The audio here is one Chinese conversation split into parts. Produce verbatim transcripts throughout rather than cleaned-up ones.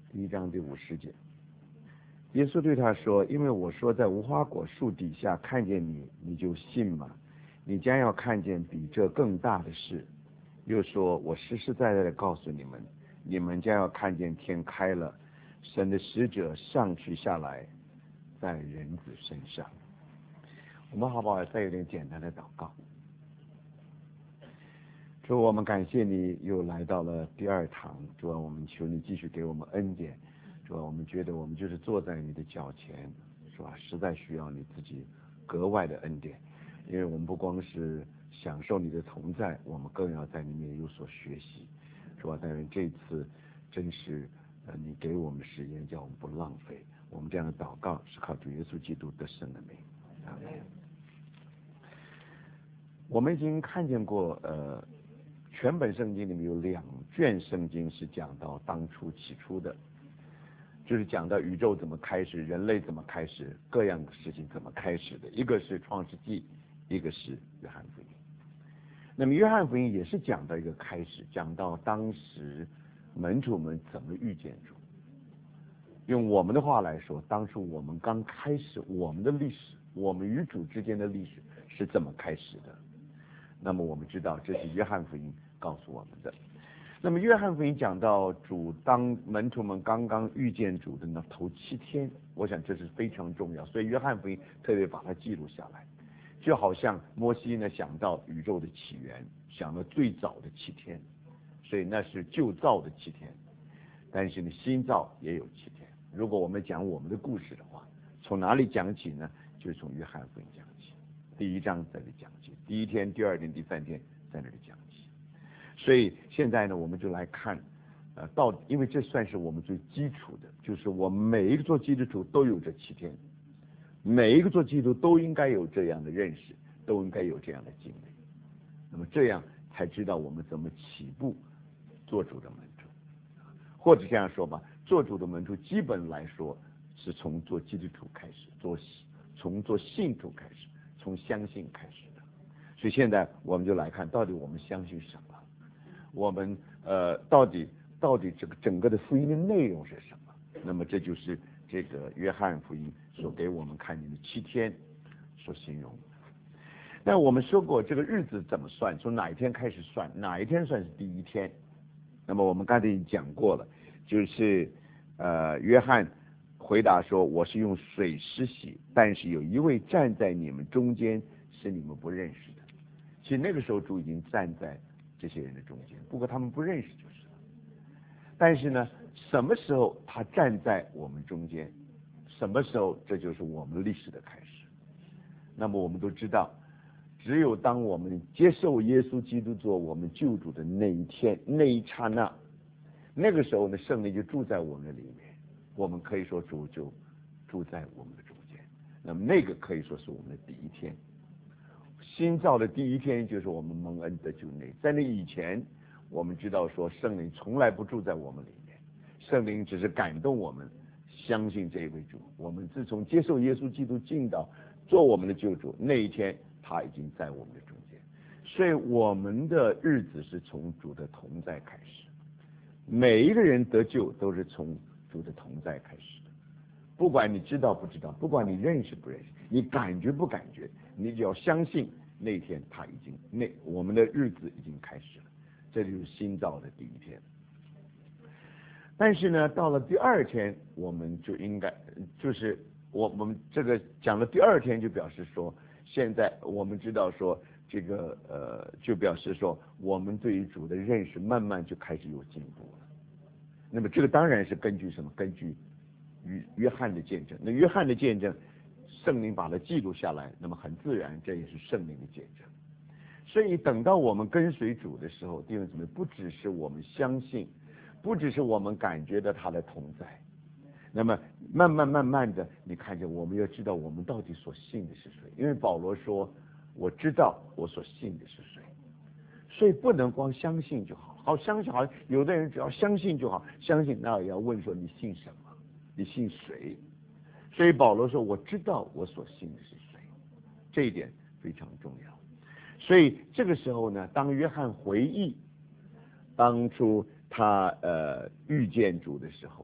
第一章第五十节，耶稣对他说：“因为我说在无花果树底下看见你，你就信吗？你将要看见比这更大的事。”又说：“我实实在在的告诉你们，你们将要看见天开了，神的使者上去下来，在人子身上。”我们好不好再有点简单的祷告？主，我们感谢你又来到了第二堂，主啊，我们求你继续给我们恩典。主啊，我们觉得我们就是坐在你的脚前，是吧？实在需要你自己格外的恩典，因为我们不光是享受你的同在，我们更要在里面有所学习。主啊，但是这次真是呃，你给我们时间，叫我们不浪费。我们这样的祷告是靠主耶稣基督得胜的名。阿门。我们已经看见过，呃。全本圣经里面有两卷圣经是讲到当初起初的，就是讲到宇宙怎么开始，人类怎么开始，各样的事情怎么开始的。一个是创世纪，一个是约翰福音。那么约翰福音也是讲到一个开始，讲到当时门徒们怎么遇见主。用我们的话来说，当初我们刚开始我们的历史，我们与主之间的历史是怎么开始的。那么我们知道这是约翰福音告诉我们的。那么约翰福音讲到主当门徒们刚刚遇见主的那头七天，我想这是非常重要，所以约翰福音特别把它记录下来。就好像摩西呢想到宇宙的起源，想到最早的七天，所以那是旧造的七天，但是呢新造也有七天。如果我们讲我们的故事的话，从哪里讲起呢？就是从约翰福音讲起，第一章在这里讲起，第一天、第二天、第三天在那里讲起。所以现在呢，我们就来看，呃，到因为这算是我们最基础的，就是我们每一个做基督徒都有这七天，每一个做基督徒都应该有这样的认识，都应该有这样的经历。那么这样才知道我们怎么起步做主的门徒，或者这样说吧，做主的门徒基本来说是从做基督徒开始，做从做信徒开始，从相信开始的。所以现在我们就来看到底我们相信什么，我们呃到底到底这个整个的福音的内容是什么。那么这就是这个约翰福音所给我们看见的七天所形容的。那我们说过这个日子怎么算，从哪一天开始算，哪一天算是第一天。那么我们刚才已经讲过了，就是呃约翰回答说，我是用水施洗，但是有一位站在你们中间是你们不认识的。其实那个时候主已经站在这些人的中间，不过他们不认识就是了。但是呢，什么时候他站在我们中间，什么时候这就是我们历史的开始。那么我们都知道，只有当我们接受耶稣基督做我们救主的那一天，那一刹那，那个时候呢，圣灵就住在我们的里面，我们可以说主就住在我们的中间。那么那个可以说是我们的第一天，新造的第一天就是我们蒙恩得救那。在那以前，我们知道说圣灵从来不住在我们里面，圣灵只是感动我们相信这一位主。我们自从接受耶稣基督进到做我们的救主那一天，他已经在我们的中间。所以我们的日子是从主的同在开始，每一个人得救都是从主的同在开始的。不管你知道不知道，不管你认识不认识，你感觉不感觉，你只要相信那天他已经那我们的日子已经开始了，这就是新造的第一天。但是呢，到了第二天，我们就应该就是我我们这个讲了第二天，就表示说，现在我们知道说这个呃，就表示说我们对于主的认识慢慢就开始有进步了。那么这个当然是根据什么？根据约约翰的见证。那约翰的见证，圣灵把它记录下来，那么很自然，这也是圣灵的见证。所以等到我们跟随主的时候，弟兄姊妹，不只是我们相信，不只是我们感觉到他的同在，那么慢慢慢慢的，你看见我们要知道我们到底所信的是谁。因为保罗说，我知道我所信的是谁。所以不能光相信就好，好相信好像有的人只要相信就好，相信那也要问说你信什么，你信谁。所以保罗说我知道我所信的是谁，这一点非常重要。所以这个时候呢，当约翰回忆当初他呃遇见主的时候，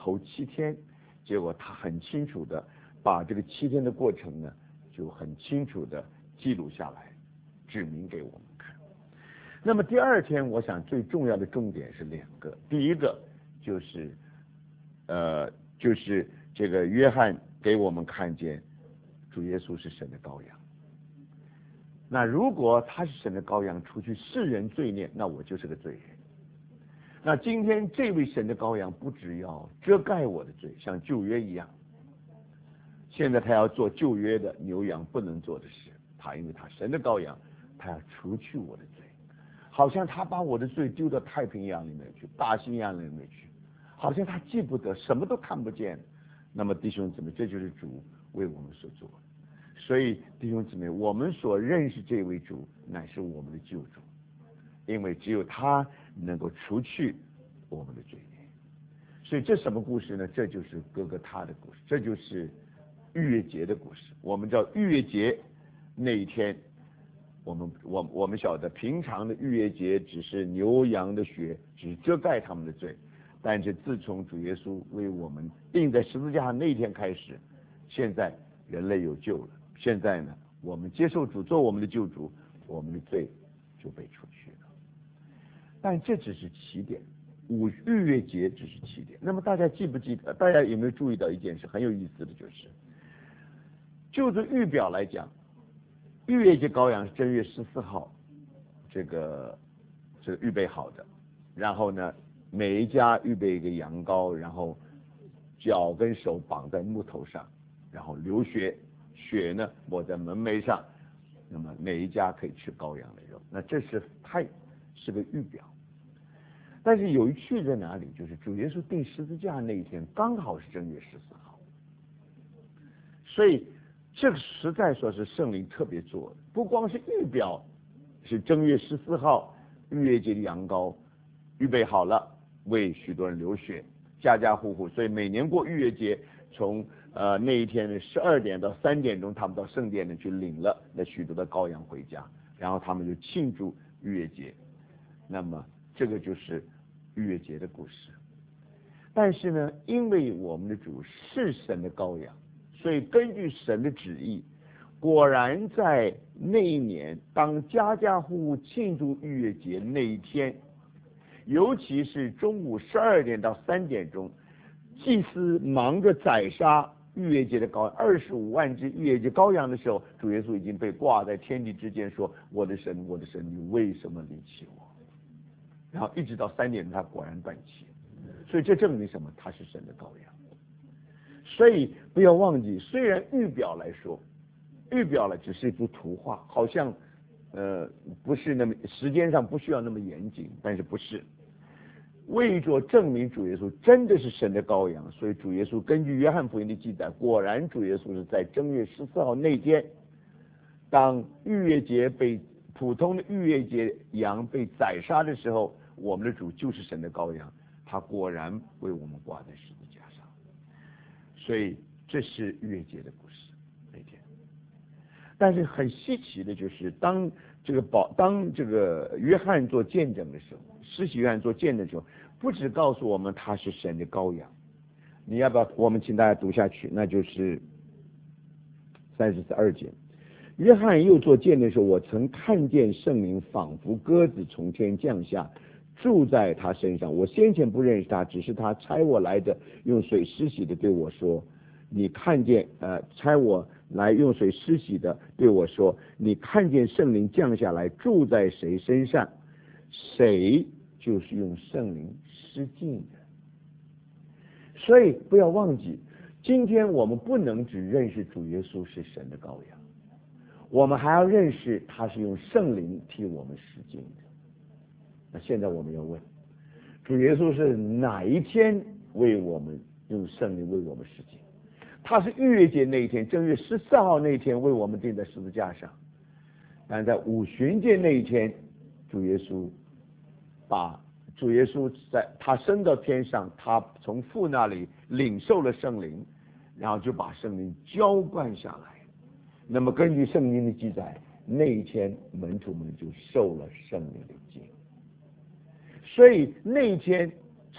头七天，结果他很清楚的把这个七天的过程呢，就很清楚的记录下来，指明给我们看。那么第二天，我想最重要的重点是两个，第一个就是，呃，就是这个约翰给我们看见主耶稣是神的羔羊。那如果他是神的羔羊，除去世人罪孽，那我就是个罪人。那今天这位神的羔羊不只要遮盖我的罪，像旧约一样，现在他要做旧约的牛羊不能做的事，他因为他神的羔羊，他要除去我的罪，好像他把我的罪丢到太平洋里面去，大西洋里面去，好像他记不得，什么都看不见。那么弟兄姊妹，这就是主为我们所做的。所以弟兄姊妹，我们所认识这位主乃是我们的救主，因为只有他能够除去我们的罪孽。所以这什么故事呢？这就是哥哥他的故事，这就是逾越节的故事。我们叫逾越节那一天，我们我我们晓得平常的逾越节只是牛羊的血，只遮盖他们的罪，但是自从主耶稣为我们钉在十字架上那一天开始，现在人类有救了。现在呢，我们接受主做我们的救主，我们的罪就被除去了。但这只是起点，五逾越节只是起点。那么大家记不记得？大家有没有注意到一件事很有意思的就是，就是预表来讲，逾越节羔羊是正月十四号，这个这个预备好的，然后呢，每一家预备一个羊羔，然后脚跟手绑在木头上，然后流血。血呢抹在门楣上，那么每一家可以吃羔羊的肉，那这是太是个预表。但是有趣在哪里？就是主耶稣钉十字架那一天刚好是正月十四号，所以这个实在说是圣灵特别做的，不光是预表是正月十四号逾越节的羊羔预备好了，为许多人流血，家家户户，所以每年过逾越节，从呃，那一天的十二点到三点钟，他们到圣殿里去领了那许多的羔羊回家，然后他们就庆祝逾越节。那么这个就是逾越节的故事。但是呢，因为我们的主是神的羔羊，所以根据神的旨意，果然在那一年，当家家户户庆祝逾越节那一天，尤其是中午十二点到三点钟，祭司忙着宰杀逾越节的羔羊，二十五万只逾越节羔羊的时候，主耶稣已经被挂在天地之间，说：“我的神，我的神，你为什么离弃我？”然后一直到三点，他果然断气。所以这证明什么？他是神的羔羊。所以不要忘记，虽然预表来说，预表了只是一幅图画，好像呃不是那么时间上不需要那么严谨，但是不是。为着证明主耶稣真的是神的羔羊，所以主耶稣根据约翰福音的记载，果然主耶稣是在正月十四号那天，当逾越节被普通的逾越节羊被宰杀的时候，我们的主就是神的羔羊，他果然为我们挂在十字架上。所以这是逾越节的故事那天。但是很稀奇的就是，当这个保当这个约翰做见证的时候，施洗约翰做见证的时候，不只告诉我们他是神的羔羊，你要不要我们请大家读下去？那就是三十二节。约翰又做见证的时候，我曾看见圣灵仿佛鸽子从天降下，住在他身上。我先前不认识他，只是他差我来的，用水施洗的对我说：“你看见呃，差我来用水施洗的对我说，你看见圣灵降下来住在谁身上，谁就是用圣灵施浸的。”所以不要忘记，今天我们不能只认识主耶稣是神的羔羊，我们还要认识他是用圣灵替我们施浸的。那现在我们要问，主耶稣是哪一天为我们用圣灵为我们施浸？他是逾越节那一天，正月十四号那一天为我们钉在十字架上。但在五旬节那一天，主耶稣把主耶稣在他升到天上，他从父那里领受了圣灵，然后就把圣灵浇灌下来。那么根据圣经的记载，那一天门徒们就受了圣灵的浸。所以那一天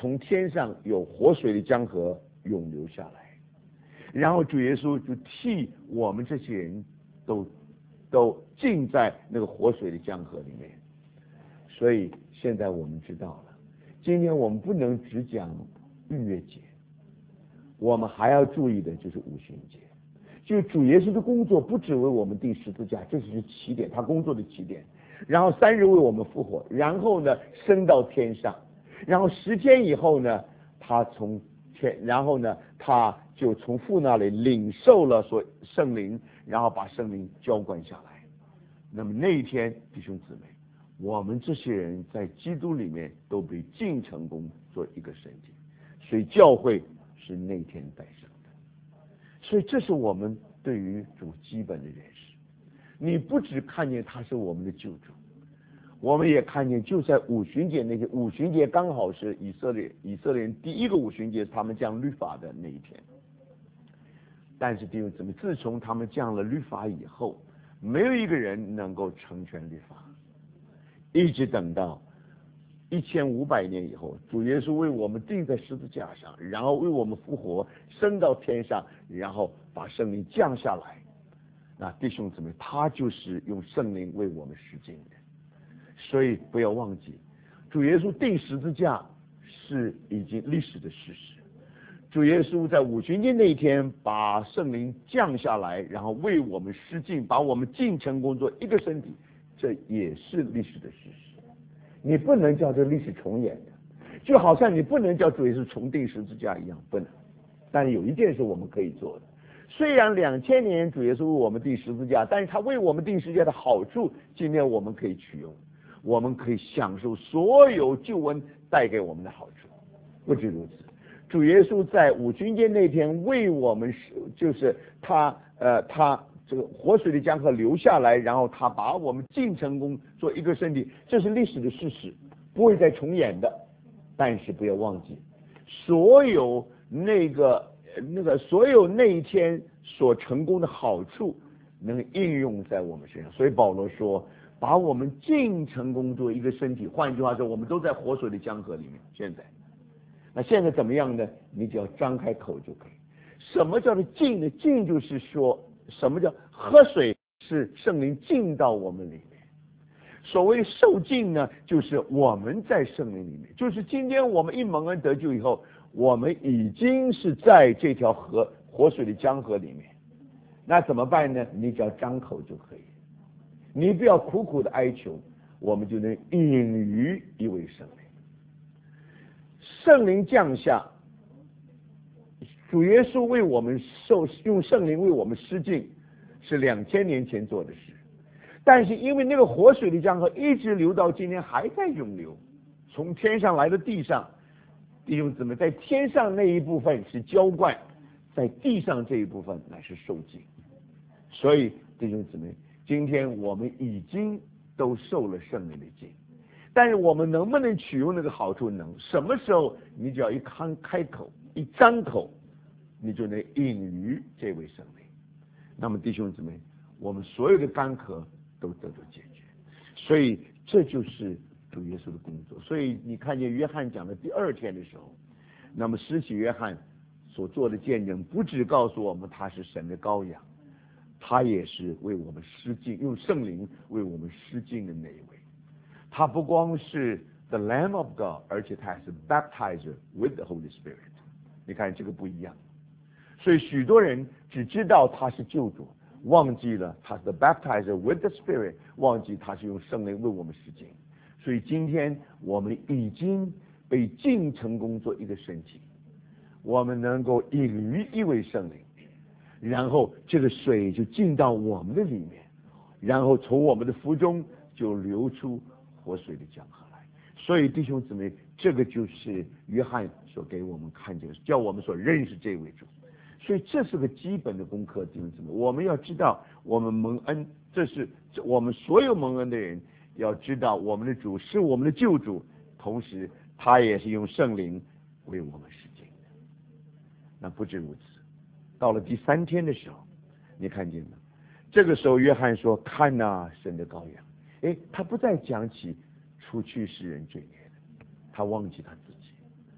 从天上有活水的江河涌流下来，然后主耶稣就替我们这些人都都浸在那个活水的江河里面。所以现在我们知道了，今天我们不能只讲逾越节，我们还要注意的就是五旬节。就主耶稣的工作不只为我们钉十字架，这只是起点，他工作的起点。然后三日为我们复活，然后呢升到天上，然后十天以后呢，他从天，然后呢他就从父那里领受了所圣灵，然后把圣灵浇灌下来。那么那一天，弟兄姊妹，我们这些人在基督里面都被尽成功做一个身体，所以教会是那天诞生的。所以这是我们对于主基本的认识。你不只看见他是我们的救主，我们也看见就在五旬节那天，五旬节刚好是以色列以色列人第一个五旬节，他们降律法的那一天。但是弟兄姊妹，自从他们降了律法以后，没有一个人能够成全律法，一直等到一千五百年以后，主耶稣为我们钉在十字架上，然后为我们复活，升到天上，然后把圣灵降下来。那弟兄姊妹，他就是用圣灵为我们施浸的。所以不要忘记，主耶稣钉十字架是已经历史的事实。主耶稣在五旬节那一天把圣灵降下来，然后为我们施浸，把我们尽成功做一个身体，这也是历史的事实。你不能叫这历史重演的，就好像你不能叫主耶稣重钉十字架一样，不能。但是有一件事我们可以做的，虽然两千年主耶稣为我们钉十字架，但是他为我们钉十字架的好处，今天我们可以取用，我们可以享受所有救恩带给我们的好处。不止如此，主耶稣在五旬节那天为我们，就是他呃他这个活水的江河流下来，然后他把我们尽成功做一个身体，这是历史的事实，不会再重演的。但是不要忘记，所有那个那个所有那一天所成功的好处能应用在我们身上。所以保罗说，把我们尽成功做一个身体。换句话说，我们都在活水的江河里面。现在，那现在怎么样呢？你只要张开口就可以。什么叫做浸呢？浸就是说，什么叫喝水？是圣灵进到我们里面。所谓受浸呢，就是我们在圣灵里面，就是今天我们一蒙恩得救以后，我们已经是在这条河活水的江河里面。那怎么办呢？你只要张口就可以，你不要苦苦的哀求，我们就能饮于一位圣灵。圣灵降下，主耶稣为我们受用圣灵为我们施浸，是两千年前做的事。但是因为那个活水的江河一直流到今天还在涌流，从天上来到地上，弟兄姊妹，在天上那一部分是浇灌，在地上这一部分乃是受浸。所以弟兄姊妹，今天我们已经都受了圣灵的浸，但是我们能不能取用那个好处？能。什么时候你只要一开开口一张口，你就能饮于这位圣灵。那么弟兄姊妹，我们所有的干渴都得到解决。所以这就是主耶稣的工作。所以你看见约翰讲的第二天的时候，那么施洗约翰所做的见证，不只告诉我们他是神的羔羊，他也是为我们施浸，用圣灵为我们施浸的那一位。他不光是 the Lamb of God， 而且他还是 baptizer with the Holy Spirit。 你看这个不一样。所以许多人只知道他是救主，忘记了他是 the baptizer with the Spirit， 忘记他是用圣灵为我们施浸。所以今天我们已经被浸成功做一个身体，我们能够饮于一位圣灵，然后这个水就进到我们的里面，然后从我们的腹中就流出活水的江河来。所以弟兄姊妹，这个就是约翰所给我们看见的，叫我们所认识这位主。所以这是个基本的功课，弟兄姊妹，我们要知道我们蒙恩，这是我们所有蒙恩的人要知道，我们的主是我们的救主，同时他也是用圣灵为我们施浸的。那不止如此，到了第三天的时候，你看见吗？这个时候约翰说：“看哪，神的羔羊。”哎，他不再讲起除去世人罪孽的，他忘记他自己。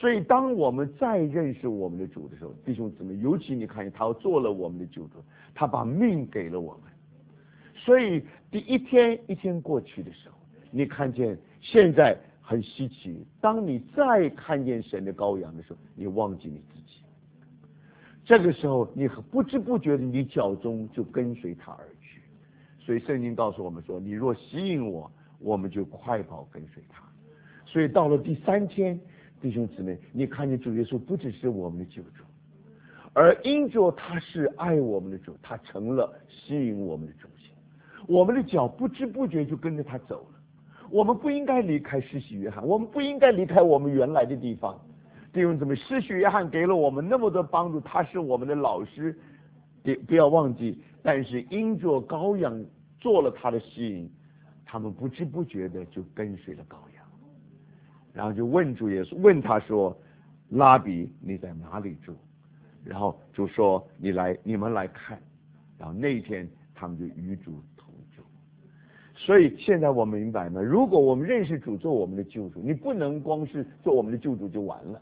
所以当我们再认识我们的主的时候，弟兄姊妹，尤其你看见他做了我们的救主，他把命给了我们。所以第一天一天过去的时候，你看见现在很稀奇，当你再看见神的羔羊的时候，你忘记你自己。这个时候你不知不觉的，你脚中就跟随他而去。所以圣经告诉我们说，你若吸引我，我们就快跑跟随他。所以到了第三天，弟兄姊妹，你看见主耶稣不只是我们的救主，而因着他是爱我们的主，他成了吸引我们的中心。我们的脚不知不觉就跟着他走了。我们不应该离开施洗约翰，我们不应该离开我们原来的地方。弟兄姊妹，施洗约翰给了我们那么多帮助，他是我们的老师，不要忘记。但是因着羔羊做了他的吸引，他们不知不觉的就跟随了羔羊，然后就问主耶稣，问他说：“拉比，你在哪里住？”然后主说：“你来，你们来看。”然后那一天他们就与主同住。所以现在我们明白吗？如果我们认识主做我们的救主，你不能光是做我们的救主就完了。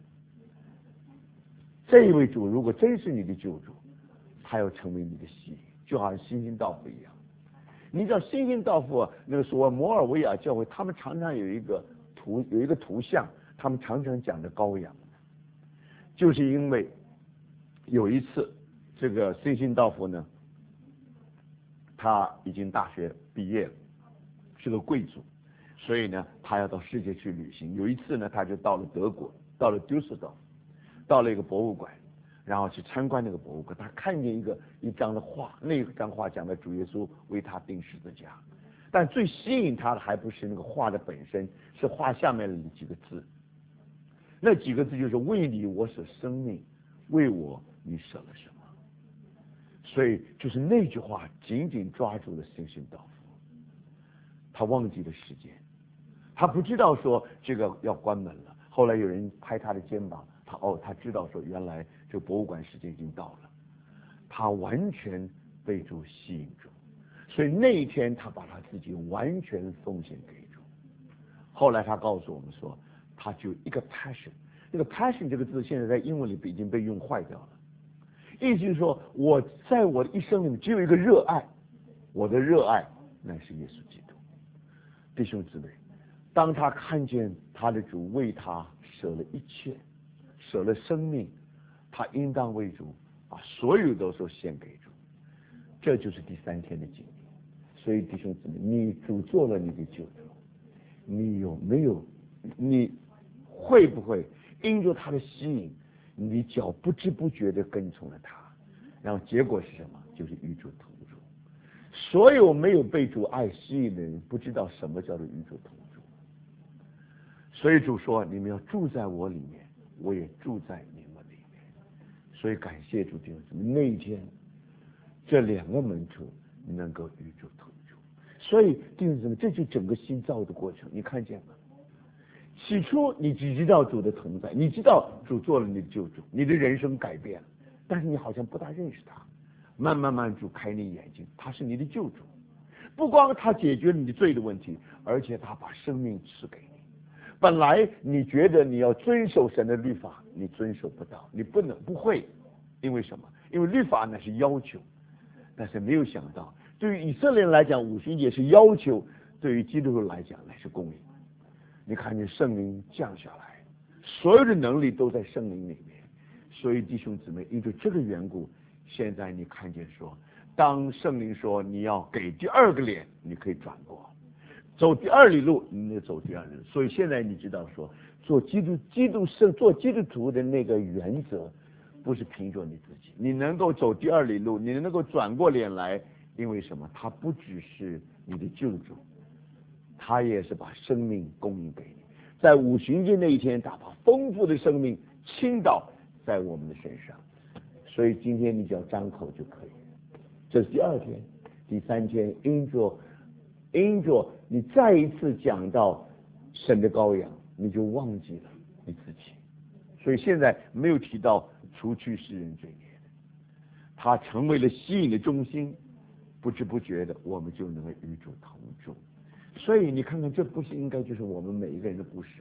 这一位主如果真是你的救主，他要成为你的吸引，就好像新兴道夫一样。你知道新兴道夫那个所谓摩尔维亚教会，他们常常有一个图有一个图像，他们常常讲的羔羊，就是因为有一次这个新兴道夫呢，他已经大学毕业了，是个贵族，所以呢他要到世界去旅行。有一次呢他就到了德国，到了杜塞尔多夫，到了一个博物馆，然后去参观那个博物馆，他看见一个一张的画，那张画讲的主耶稣为他钉十字架，但最吸引他的还不是那个画的本身，是画下面的几个字，那几个字就是为你我舍生命，为我你舍了什么。所以就是那句话紧紧抓住了新兴道夫，他忘记了时间，他不知道说这个要关门了。后来有人拍他的肩膀，他哦，他知道说原来这个博物馆时间已经到了，他完全被主吸引住，所以那一天他把他自己完全奉献给主。后来他告诉我们说，他就一个 passion， 那个 passion 这个字现在在英文里已经被用坏掉了，意思是说我在我的一生里面只有一个热爱，我的热爱乃是耶稣基督。弟兄姊妹，当他看见他的主为他舍了一切，舍了生命，他应当为主把所有都说献给主，这就是第三天的经历。所以弟兄姊妹，你主做了你的救主，你有没有，你会不会因着他的吸引，你脚不知不觉的跟从了他，然后结果是什么？就是与主同住。所有没有被主爱吸引的人，不知道什么叫做与主同住。所以主说，你们要住在我里面，我也住在你们里面。所以感谢主，弟兄姊妹，那一天这两个门徒能够与主同住。所以弟兄姊妹，这就整个新造的过程，你看见吗？起初你只知道主的同在，你知道主做了你的救主，你的人生改变了，但是你好像不大认识他。慢慢慢主开你眼睛，他是你的救主，不光他解决了你的罪的问题，而且他把生命赐给你。本来你觉得你要遵守神的律法，你遵守不到，你不能不会，因为什么？因为律法乃是要求，但是没有想到，对于以色列人来讲，五旬节是要求；对于基督徒来讲，乃是供应。你看见圣灵降下来，所有的能力都在圣灵里面。所以弟兄姊妹，因为这个缘故，现在你看见说，当圣灵说你要给第二个脸，你可以转过，走第二里路，你得走第二里路。所以现在你知道说，做基督基督圣做基督徒的那个原则，不是凭着你自己，你能够走第二里路，你能够转过脸来，因为什么？他不只是你的救主，他也是把生命供应给你。在五旬节那一天，他把丰富的生命倾倒在我们的身上。所以今天你只要张口就可以。这是第二天，第三天，因着因着你再一次讲到神的羔羊，你就忘记了你自己。所以现在没有提到除去世人罪孽的，他成为了吸引的中心，不知不觉的我们就能够与主同住。所以你看看，这不是应该就是我们每一个人的故事吗？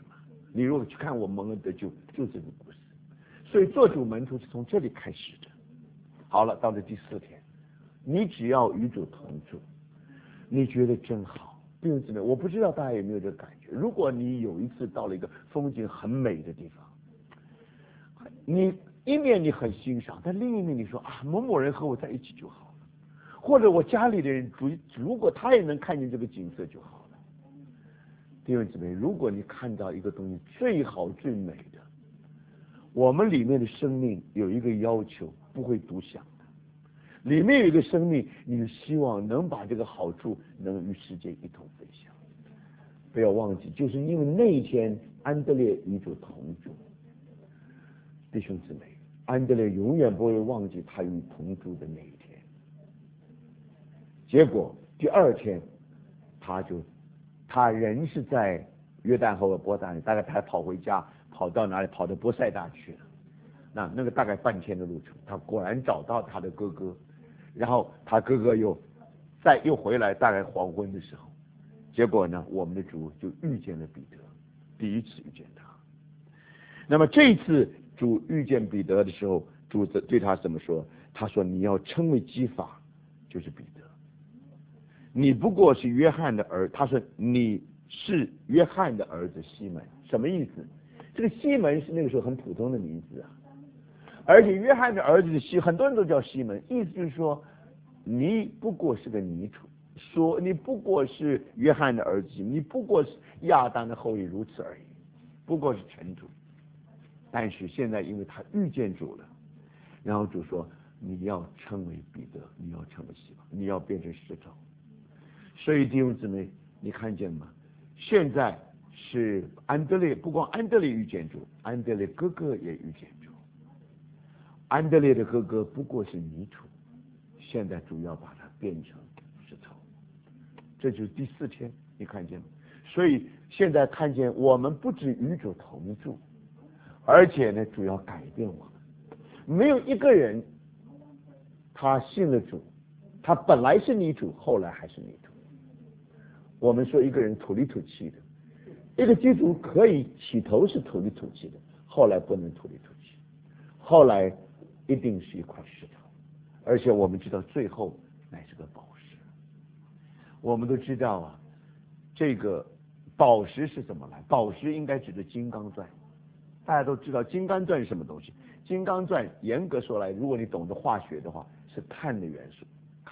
你如果去看我蒙恩得救，就这个故事。所以做主门徒是从这里开始的。好了，到了第四天，你只要与主同住，你觉得真好。弟兄姊妹，我不知道大家有没有这个感觉？如果你有一次到了一个风景很美的地方，你一面你很欣赏，但另一面你说啊，某某人和我在一起就好了，或者我家里的人如如果他也能看见这个景色就好了。弟兄姊妹，如果你看到一个东西最好最美的，我们里面的生命有一个要求，不会独享的。里面有一个生命，你希望能把这个好处能与世界一同分享。不要忘记，就是因为那一天安德烈与主同住，弟兄姊妹，安德烈永远不会忘记他与同住的那一天。结果第二天，他就他人是在约旦河波大里，大概他跑回家，跑到哪里？跑到波塞大去了。那那个大概半天的路程，他果然找到他的哥哥，然后他哥哥又再又回来，大概黄昏的时候，结果呢，我们的主就遇见了彼得，第一次遇见他。那么这一次主遇见彼得的时候，主对他怎么说？他说：“你要称为基法，就是彼得。你不过是约翰的儿。”他说：“你是约翰的儿子西门。”什么意思？这个西门是那个时候很普通的名字啊，而且约翰的儿子西，很多人都叫西门，意思就是说，你不过是个泥土，说你不过是约翰的儿子，你不过是亚当的后裔，如此而已，不过是尘土。但是现在因为他遇见主了，然后主说你要称为彼得，你要成为希望，你要变成石头。所以弟兄姊妹，你看见吗？现在是安德烈，不光安德烈遇见主，安德烈哥哥也遇见主。安德烈的哥哥不过是泥土，现在主要把它变成石头。这就是第四天，你看见吗？所以现在看见我们不止与主同住，而且呢，主要改变我们。没有一个人他信了主，他本来是泥土，后来还是泥土。我们说一个人土里土气的，一个基督徒可以起头是土里土气的，后来不能土里土气，后来一定是一块石头。而且我们知道最后乃是个宝石。我们都知道啊，这个宝石是怎么来？宝石应该指的金刚钻。大家都知道金刚钻是什么东西？金刚钻严格说来，如果你懂得化学的话，是碳的元素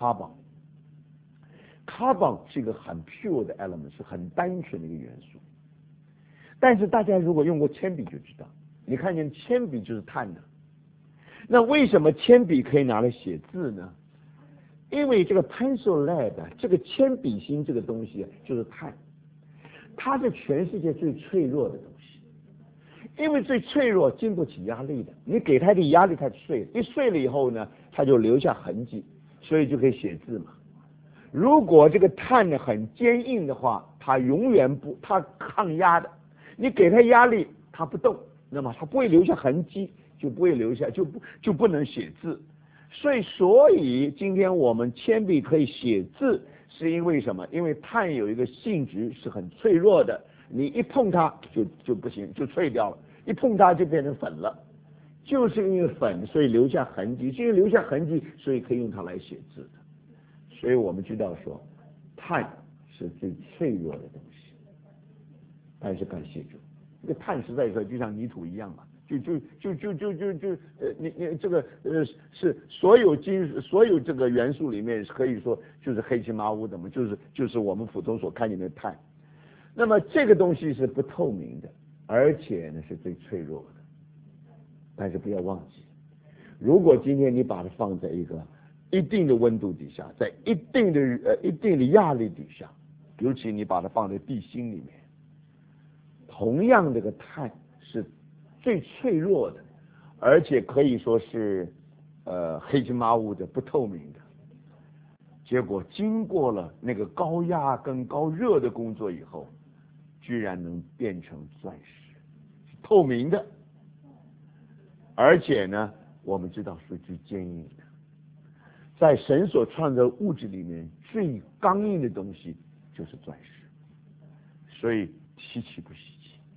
carbon。carbon 是一个很 pure 的 element， 是很单纯的一个元素。但是大家如果用过铅笔就知道，你看见铅笔就是碳的。那为什么铅笔可以拿来写字呢？因为这个 pencil lead 这个铅笔芯这个东西就是碳，它是全世界最脆弱的东西。因为最脆弱，经不起压力的，你给它的压力它碎了，一碎了以后呢，它就留下痕迹，所以就可以写字嘛。如果这个碳呢很坚硬的话，它永远不，它抗压的，你给它压力它不动，那么它不会留下痕迹，就不会留下，就不就不能写字。所以所以今天我们铅笔可以写字，是因为什么？因为碳有一个性质是很脆弱的，你一碰它就就不行，就脆掉了，一碰它就变成粉了。就是因为粉，所以留下痕迹，是因为留下痕迹，所以可以用它来写字的。所以我们知道说，碳是最脆弱的东西。但是感谢主，这个碳实在说就像泥土一样嘛，就就就就就就就呃，你你这个呃是所有金所有这个元素里面可以说就是黑漆麻乌的嘛，就是就是我们普通所看见的碳。那么这个东西是不透明的，而且呢是最脆弱的。但是不要忘记，如果今天你把它放在一个一定的温度底下，在一定的呃一定的压力底下，尤其你把它放在地心里面，同样这个碳是最脆弱的，而且可以说是呃黑漆麻乌的不透明的。结果经过了那个高压跟高热的工作以后，居然能变成钻石，透明的，而且呢我们知道是最坚硬的。在神所创造的物质里面，最刚硬的东西就是钻石，所以稀奇不稀奇。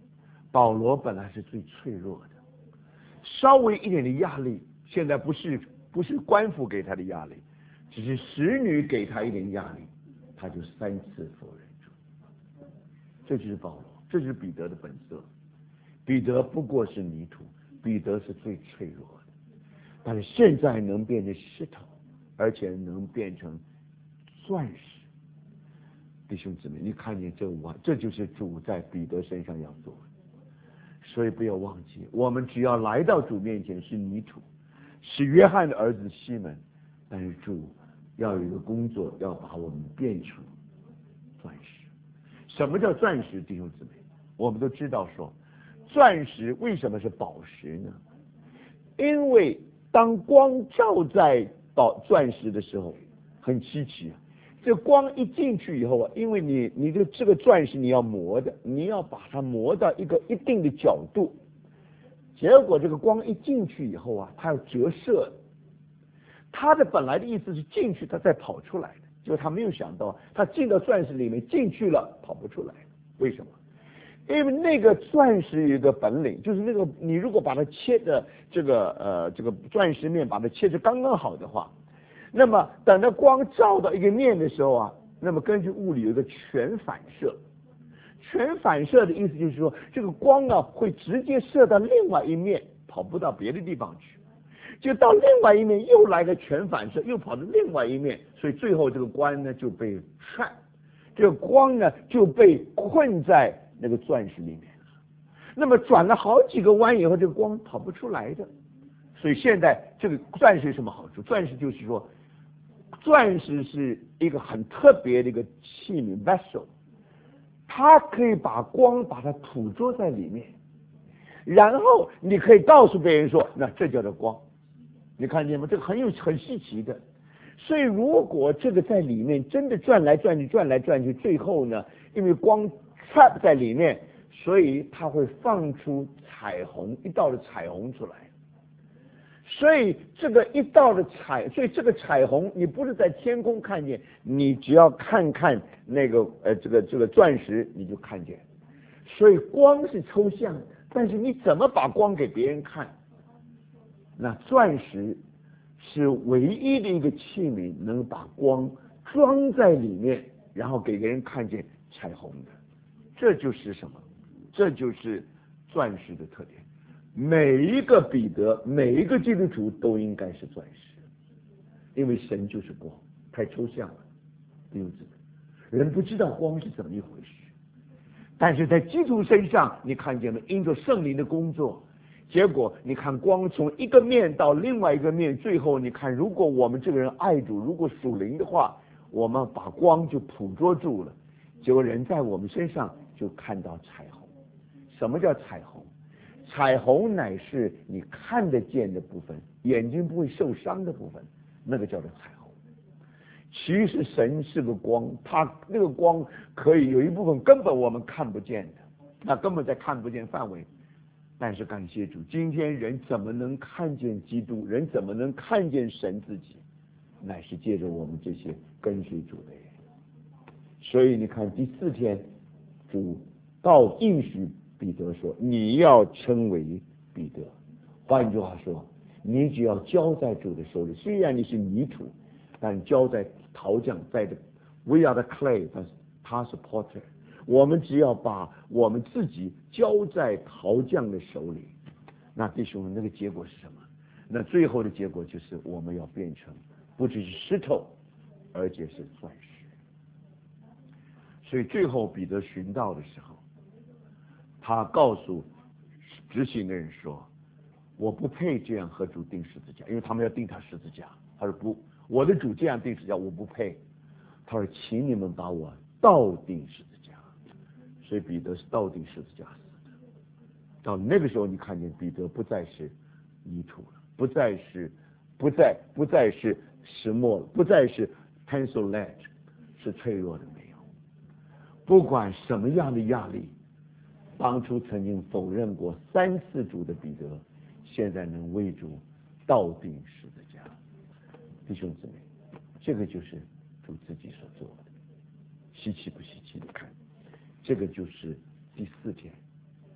保罗本来是最脆弱的，稍微一点的压力，现在不是不是官府给他的压力，只是使女给他一点压力，他就三次否认主。这就是保罗，这就是彼得的本色。彼得不过是泥土，彼得是最脆弱的，但是现在能变成石头，而且能变成钻石。弟兄姊妹，你看见这我，这就是主在彼得身上要做的。所以不要忘记，我们只要来到主面前是泥土，是约翰的儿子西门，但是主要有一个工作，要把我们变成钻石。什么叫钻石？弟兄姊妹，我们都知道说，钻石为什么是宝石呢？因为当光照在宝钻石的时候，很稀奇啊。这光一进去以后啊，因为你你的这个钻石你要磨的，你要把它磨到一个一定的角度，结果这个光一进去以后啊，它要折射。它的本来的意思是进去，它再跑出来的，结果他没有想到，它进到钻石里面进去了，跑不出来。为什么？因为那个钻石有一个本领，就是那个你如果把它切的这个呃这个钻石面把它切得刚刚好的话，那么等到光照到一个面的时候啊，那么根据物理有一个全反射。全反射的意思就是说，这个光啊会直接射到另外一面，跑不到别的地方去，就到另外一面又来个全反射，又跑到另外一面，所以最后这个光呢就被 trap， 这个光呢就被困在那个钻石里面了。那么转了好几个弯以后，这个光跑不出来的。所以现在这个钻石有什么好处？钻石就是说，钻石是一个很特别的一个器皿 vessel， 它可以把光把它捕捉在里面，然后你可以告诉别人说，那这叫做光。你看见吗？这个很有很稀奇的。所以如果这个在里面真的转来转去转来转去，最后呢，因为光 trap 在里面，所以它会放出彩虹，一道的彩虹出来。所以这个一道的彩，所以这个彩虹你不是在天空看见，你只要看看那个呃这个这个钻石你就看见。所以光是抽象的，但是你怎么把光给别人看？那钻石是唯一的一个器皿，能把光装在里面，然后给别人看见彩虹的。这就是什么？这就是钻石的特点。每一个彼得，每一个基督徒都应该是钻石，因为神就是光，太抽象了，弟兄姊妹，人不知道光是怎么一回事。但是在基督身上，你看见了，因着圣灵的工作，结果你看光从一个面到另外一个面，最后你看，如果我们这个人爱主，如果属灵的话，我们把光就捕捉住了，结果人在我们身上就看到彩虹。什么叫彩虹？彩虹乃是你看得见的部分，眼睛不会受伤的部分，那个叫做彩虹。其实神是个光，它那个光可以有一部分根本我们看不见的，那根本在看不见范围。但是感谢主，今天人怎么能看见基督？人怎么能看见神自己？乃是借着我们这些跟随主的人。所以你看第四天，主告应许彼得说，你要称为彼得。换句话说，你只要交在主的手里，虽然你是泥土，但交在陶匠在的 we are the clay， 但是他是 potter， 我们只要把我们自己交在陶匠的手里，那弟兄们，那个结果是什么？那最后的结果就是我们要变成不只是石头，而且是钻石。所以最后彼得寻到的时候，他告诉执行的人说，我不配这样和主钉十字架，因为他们要钉他十字架。他说不，我的主这样钉十字架，我不配。他说请你们把我倒钉十字架。所以彼得是倒钉十字架死的。到那个时候，你看见彼得不再是泥土了，不再是不再不再是石墨了，不再是 pencil lead， 是脆弱的没有。不管什么样的压力，当初曾经否认过三次主的彼得，现在能为主倒钉十字架。弟兄姊妹，这个就是主自己所做的，稀奇不稀奇的看，这个就是第四天。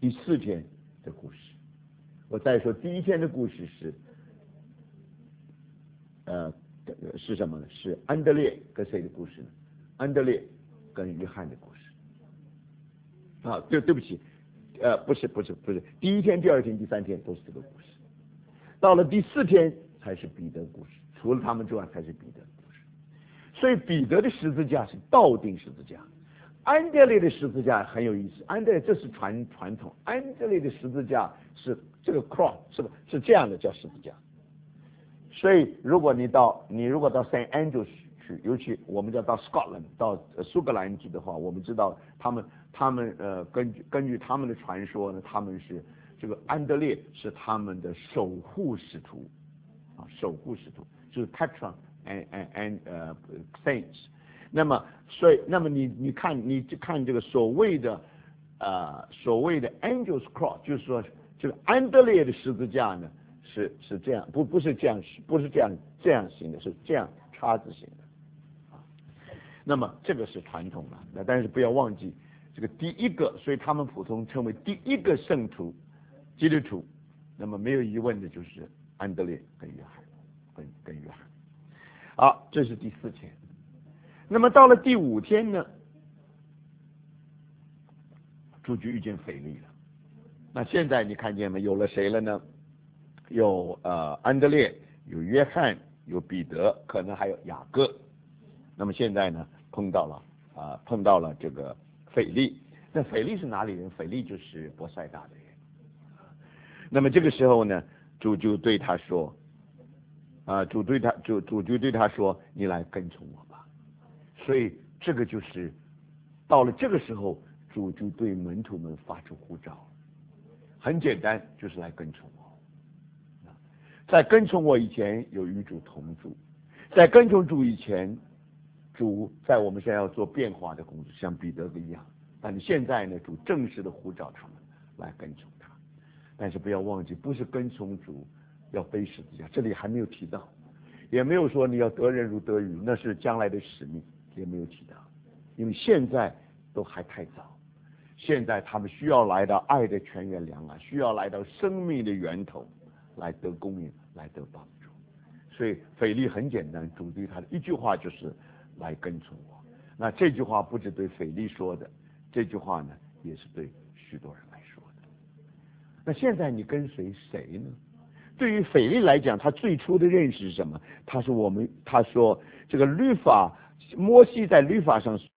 第四天的故事。我再说第一天的故事是，呃，是什么呢？是安德烈跟谁的故事呢？安德烈跟约翰的故事。啊，对，对不起，呃，不是，不是，不是，第一天、第二天、第三天都是这个故事，到了第四天才是彼得故事，除了他们之外才是彼得故事。所以彼得的十字架是倒钉十字架，安德烈的十字架很有意思。安德烈这是传传统，安德烈的十字架是这个 cross 是吧？是这样的叫十字架。所以如果你到你如果到 Saint Andrews 去，尤其我们要到 Scotland 到苏格兰去的话，我们知道他们他们呃根据根据他们的传说呢，他们是这个安德烈是他们的守护使徒啊，守护使徒就是 patron and and and 呃 saints。那么所以那么你你看你看这个所谓的呃所谓的 Angel's Cross， 就是说这个安德烈的十字架呢是是这样，不不是这样不是这样这样形的，是这样叉字形的。那么这个是传统了，那但是不要忘记这个第一个，所以他们普通称为第一个圣徒基督徒，那么没有疑问的就是安德烈跟约翰，跟跟约翰。好，这是第四天。那么到了第五天呢，主就遇见腓力了。那现在你看见没？有了谁了呢？有呃安德烈，有约翰，有彼得，可能还有雅各。那么现在呢？碰到了啊、呃，碰到了这个腓力。那腓力是哪里人？腓力就是伯赛大的人。那么这个时候呢，主就对他说，啊、呃，主对他主主就对他说：“你来跟从我吧。”所以这个就是到了这个时候，主就对门徒们发出呼召，很简单，就是来跟从我。在跟从我以前，有与主同住；在跟从主以前，主在我们现在要做变化的工作，像彼得一样。但是现在呢，主正式的呼召他们来跟从他。但是不要忘记，不是跟从主要背十字架，这里还没有提到，也没有说你要得人如得鱼，那是将来的使命，也没有提到，因为现在都还太早。现在他们需要来到爱的泉源良岸，需要来到生命的源头，来得供应，来得帮助。所以腓力很简单，主对他的一句话就是来跟从我。那这句话不是对腓力说的，这句话呢也是对许多人来说的。那现在你跟随谁呢？对于腓力来讲，他最初的认识是什么？他说我们他说这个律法，摩西在律法上